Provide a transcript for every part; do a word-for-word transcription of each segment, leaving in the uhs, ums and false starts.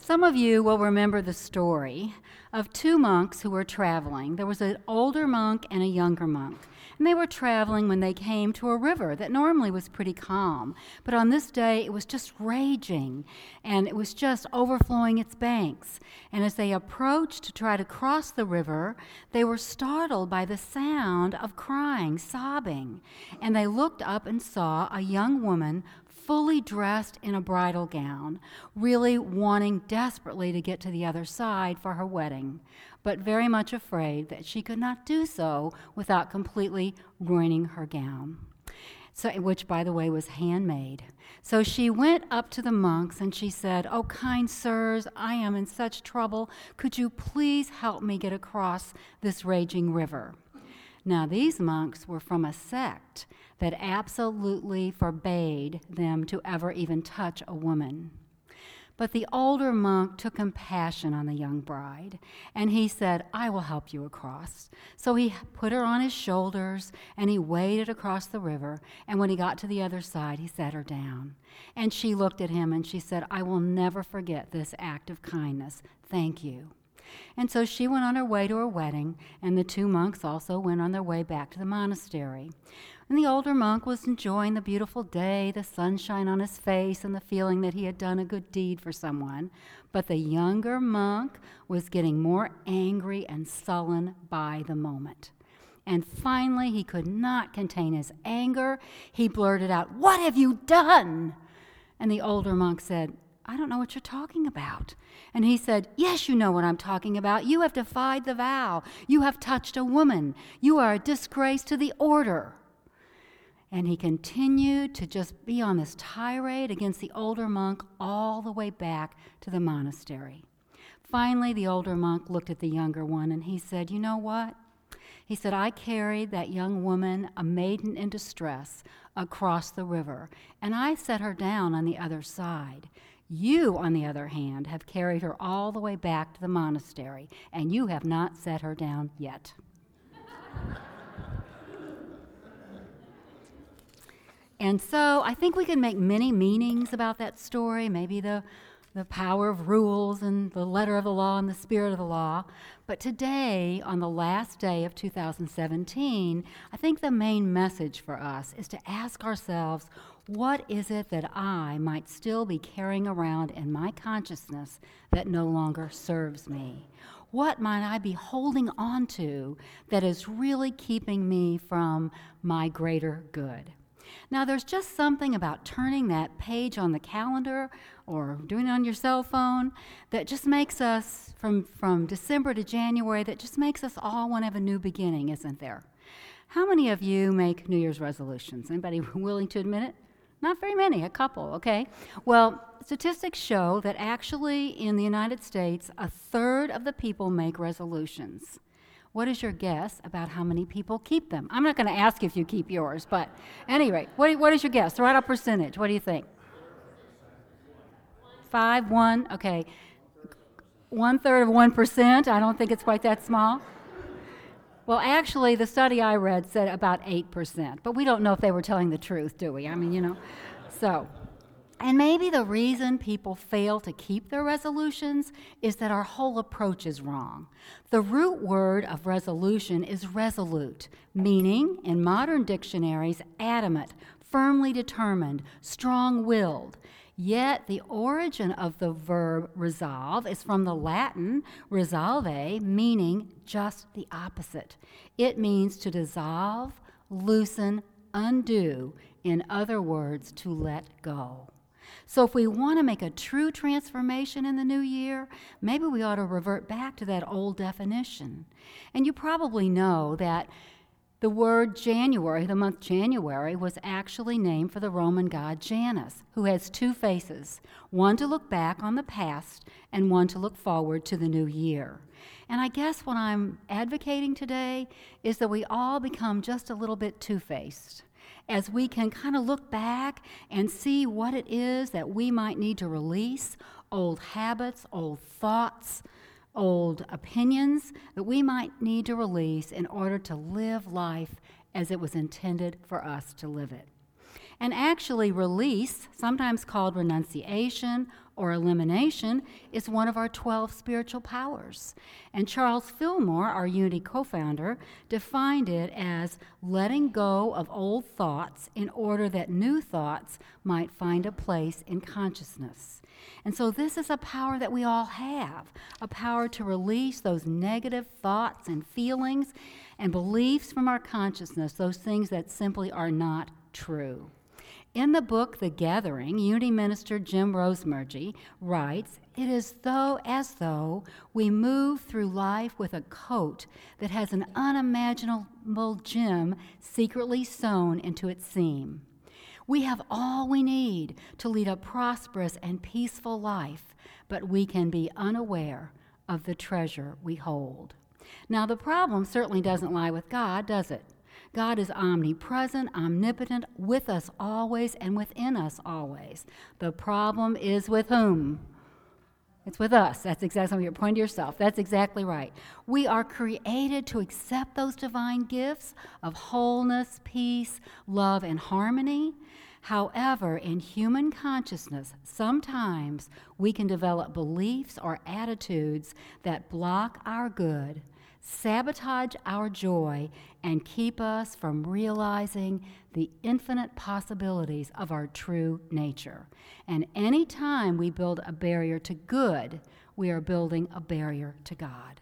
Some of you will remember the story of two monks who were traveling. There was an older monk and a younger monk. And they were traveling when they came to a river that normally was pretty calm. But on this day, it was just raging, and it was just overflowing its banks. And as they approached to try to cross the river, they were startled by the sound of crying, sobbing. And they looked up and saw a young woman fully dressed in a bridal gown, really wanting desperately to get to the other side for her wedding, but very much afraid that she could not do so without completely ruining her gown, so, which, by the way, was handmade. So she went up to the monks and she said, "Oh, kind sirs, I am in such trouble. Could you please help me get across this raging river?" Now, these monks were from a sect that absolutely forbade them to ever even touch a woman. But the older monk took compassion on the young bride, and he said, "I will help you across." So he put her on his shoulders, and he waded across the river, and when he got to the other side, he set her down. And she looked at him, and she said, "I will never forget this act of kindness. Thank you." And so she went on her way to her wedding, and the two monks also went on their way back to the monastery. And the older monk was enjoying the beautiful day, the sunshine on his face, and the feeling that he had done a good deed for someone. But the younger monk was getting more angry and sullen by the moment. And finally, he could not contain his anger. He blurted out, "What have you done?" And the older monk said, "I don't know what you're talking about." And he said, "Yes, you know what I'm talking about. You have defied the vow. You have touched a woman. You are a disgrace to the order." And he continued to just be on this tirade against the older monk all the way back to the monastery. Finally, the older monk looked at the younger one and he said, "You know what?" He said, "I carried that young woman, a maiden in distress, across the river, and I set her down on the other side. You, on the other hand, have carried her all the way back to the monastery, and you have not set her down yet." And so I think we can make many meanings about that story, maybe the, the power of rules and the letter of the law and the spirit of the law. But today, on the last day of two thousand seventeen, I think the main message for us is to ask ourselves, what is it that I might still be carrying around in my consciousness that no longer serves me? What might I be holding on to that is really keeping me from my greater good? Now, there's just something about turning that page on the calendar or doing it on your cell phone that just makes us, from, from December to January, that just makes us all want to have a new beginning, isn't there? How many of you make New Year's resolutions? Anybody willing to admit it? Not very many, a couple, okay? Well, statistics show that actually in the United States, a third of the people make resolutions. What is your guess about how many people keep them? I'm not going to ask if you keep yours, but anyway, what, what is your guess? Throw out a percentage. What do you think? Five, one, okay. One third of one percent. I don't think it's quite that small. Well, actually, the study I read said about eight percent, but we don't know if they were telling the truth, do we? I mean, you know, so. And maybe the reason people fail to keep their resolutions is that our whole approach is wrong. The root word of resolution is resolute, meaning, in modern dictionaries, adamant, firmly determined, strong-willed. Yet the origin of the verb resolve is from the Latin resolve, meaning just the opposite. It means to dissolve, loosen, undo, in other words, to let go. So if we want to make a true transformation in the new year, maybe we ought to revert back to that old definition. And you probably know that the word January, the month January, was actually named for the Roman god Janus, who has two faces, one to look back on the past and one to look forward to the new year. And I guess what I'm advocating today is that we all become just a little bit two-faced, as we can kind of look back and see what it is that we might need to release, old habits, old thoughts, old opinions that we might need to release in order to live life as it was intended for us to live it. And actually, release, sometimes called renunciation or elimination, is one of our twelve spiritual powers. And Charles Fillmore, our Unity co-founder, defined it as letting go of old thoughts in order that new thoughts might find a place in consciousness. And so this is a power that we all have, a power to release those negative thoughts and feelings and beliefs from our consciousness, those things that simply are not true. In the book, The Gathering, Unity minister Jim Rosemergy writes, "It is though as though we move through life with a coat that has an unimaginable gem secretly sewn into its seam. We have all we need to lead a prosperous and peaceful life, but we can be unaware of the treasure we hold." Now, the problem certainly doesn't lie with God, does it? God is omnipresent, omnipotent, with us always and within us always. The problem is with whom? It's with us. That's exactly what you're pointing to yourself. That's exactly right. We are created to accept those divine gifts of wholeness, peace, love, and harmony. However, in human consciousness, sometimes we can develop beliefs or attitudes that block our good, sabotage our joy, and keep us from realizing the infinite possibilities of our true nature. And any time we build a barrier to good, we are building a barrier to God.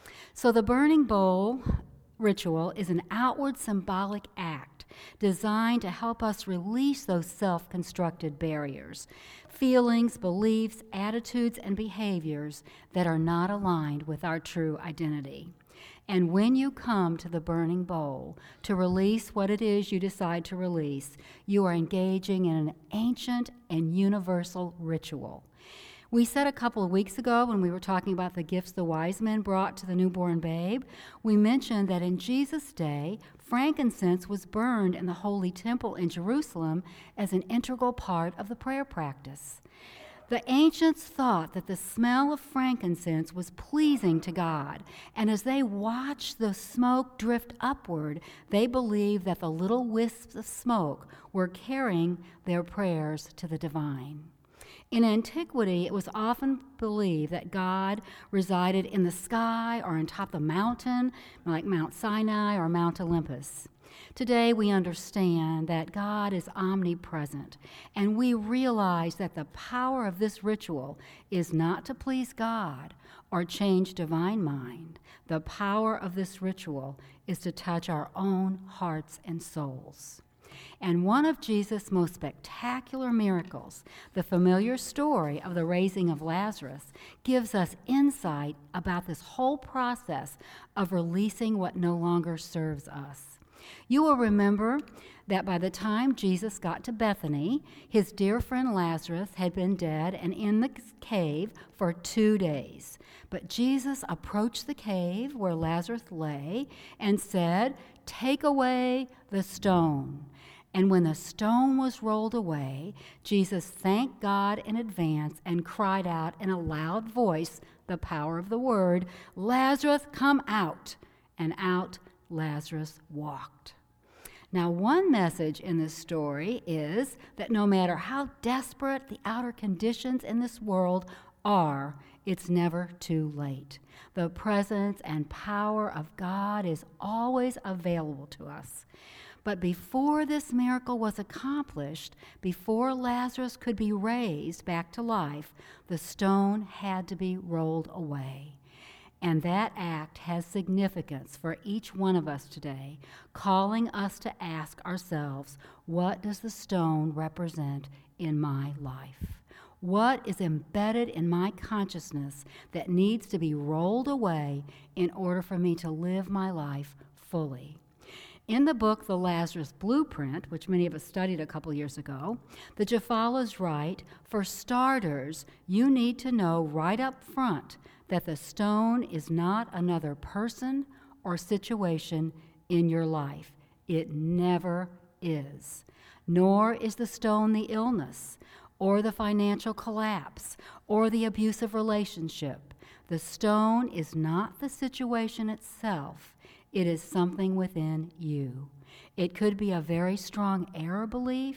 So the burning bowl ritual is an outward symbolic act designed to help us release those self-constructed barriers, feelings, beliefs, attitudes, and behaviors that are not aligned with our true identity. And when you come to the burning bowl to release what it is you decide to release, you are engaging in an ancient and universal ritual. We said a couple of weeks ago when we were talking about the gifts the wise men brought to the newborn babe, we mentioned that in Jesus' day, frankincense was burned in the Holy Temple in Jerusalem as an integral part of the prayer practice. The ancients thought that the smell of frankincense was pleasing to God, and as they watched the smoke drift upward, they believed that the little wisps of smoke were carrying their prayers to the divine. In antiquity, it was often believed that God resided in the sky or on top of the mountain, like Mount Sinai or Mount Olympus. Today, we understand that God is omnipresent, and we realize that the power of this ritual is not to please God or change divine mind. The power of this ritual is to touch our own hearts and souls. And one of Jesus' most spectacular miracles, the familiar story of the raising of Lazarus, gives us insight about this whole process of releasing what no longer serves us. You will remember that by the time Jesus got to Bethany, his dear friend Lazarus had been dead and in the cave for two days. But Jesus approached the cave where Lazarus lay and said, "Take away the stone." And when the stone was rolled away, Jesus thanked God in advance and cried out in a loud voice, the power of the word, "Lazarus, come out!" And out Lazarus walked. Now, one message in this story is that no matter how desperate the outer conditions in this world are, it's never too late. The presence and power of God is always available to us. But before this miracle was accomplished, before Lazarus could be raised back to life, the stone had to be rolled away. And that act has significance for each one of us today, calling us to ask ourselves, what does the stone represent in my life? What is embedded in my consciousness that needs to be rolled away in order for me to live my life fully? In the book, The Lazarus Blueprint, which many of us studied a couple years ago, the Jafalas write, for starters, you need to know right up front that the stone is not another person or situation in your life. It never is. Nor is the stone the illness, or the financial collapse, or the abusive relationship. The stone is not the situation itself. It is something within you. It could be a very strong error belief.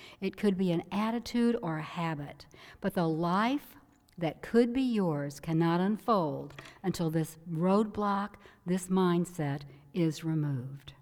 It could be an attitude or a habit. But the life that could be yours cannot unfold until this roadblock, this mindset is removed.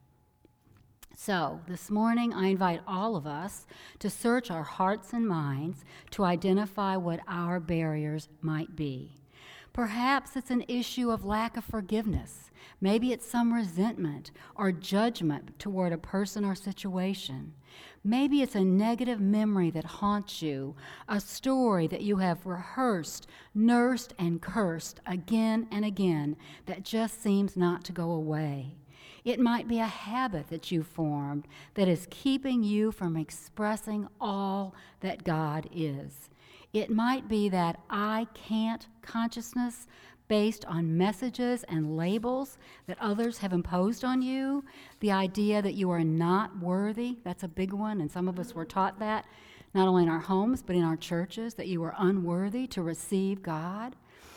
So, this morning I invite all of us to search our hearts and minds to identify what our barriers might be. Perhaps it's an issue of lack of forgiveness. Maybe it's some resentment or judgment toward a person or situation. Maybe it's a negative memory that haunts you, a story that you have rehearsed, nursed, and cursed again and again that just seems not to go away. It might be a habit that you formed that is keeping you from expressing all that God is. It might be that I can't consciousness based on messages and labels that others have imposed on you. The idea that you are not worthy, that's a big one, and some of us were taught that, not only in our homes, but in our churches, that you are unworthy to receive God.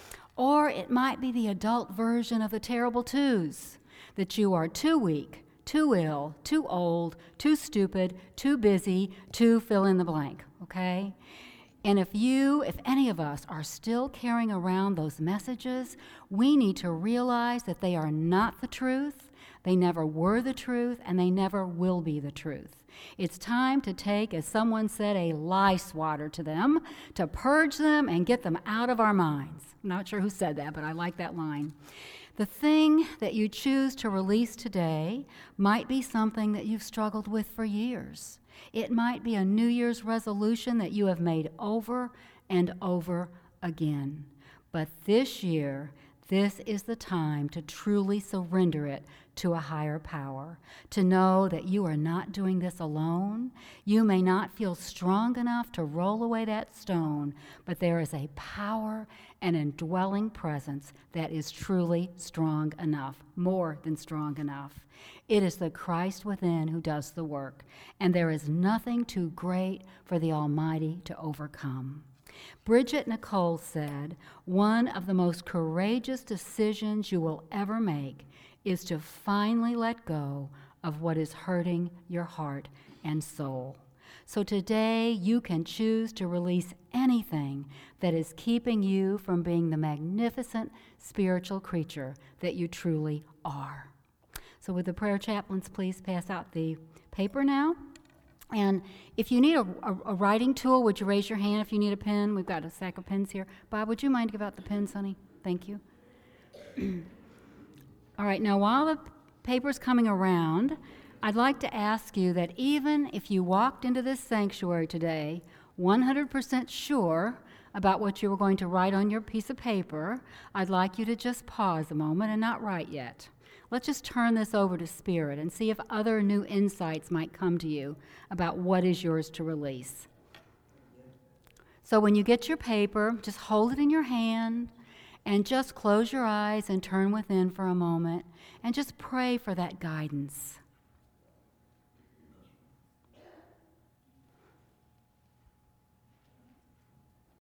Or it might be the adult version of the terrible twos, that you are too weak, too ill, too old, too stupid, too busy, to fill in the blank, okay? And if you, if any of us are still carrying around those messages, we need to realize that they are not the truth, they never were the truth, and they never will be the truth. It's time to take, as someone said, a lie swatter to them, to purge them and get them out of our minds. I'm not sure who said that, but I like that line. The thing that you choose to release today might be something that you've struggled with for years. It might be a New Year's resolution that you have made over and over again. But this year, this is the time to truly surrender it to a higher power, to know that you are not doing this alone. You may not feel strong enough to roll away that stone, but there is a power and indwelling presence that is truly strong enough, more than strong enough. It is the Christ within who does the work, and there is nothing too great for the Almighty to overcome. Bridget Nicole said, "One of the most courageous decisions you will ever make is to finally let go of what is hurting your heart and soul." So today you can choose to release anything that is keeping you from being the magnificent spiritual creature that you truly are. So would the prayer chaplains please pass out the paper now? And if you need a, a, a writing tool, would you raise your hand if you need a pen? We've got a stack of pens here. Bob, would you mind give out the pens, honey? Thank you. All right, now while the paper's coming around, I'd like to ask you that even if you walked into this sanctuary today one hundred percent sure about what you were going to write on your piece of paper, I'd like you to just pause a moment and not write yet. Let's just turn this over to Spirit and see if other new insights might come to you about what is yours to release. So when you get your paper, just hold it in your hand and just close your eyes and turn within for a moment and just pray for that guidance.